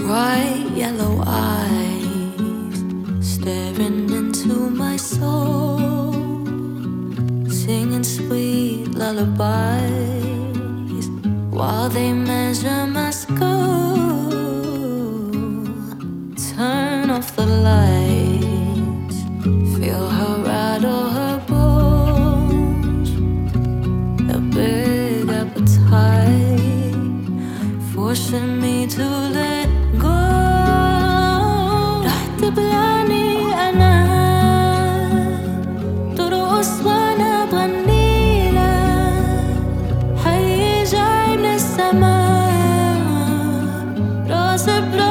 Bright yellow eyes staring into my soul, singing sweet lullabies while they measure my skull. Turn off the lights, feel her rattle her bones. A big appetite forcing me to let go. رح تبلعني أنا ترقص وأنا بغني لك، حي جاي من السما راس براس.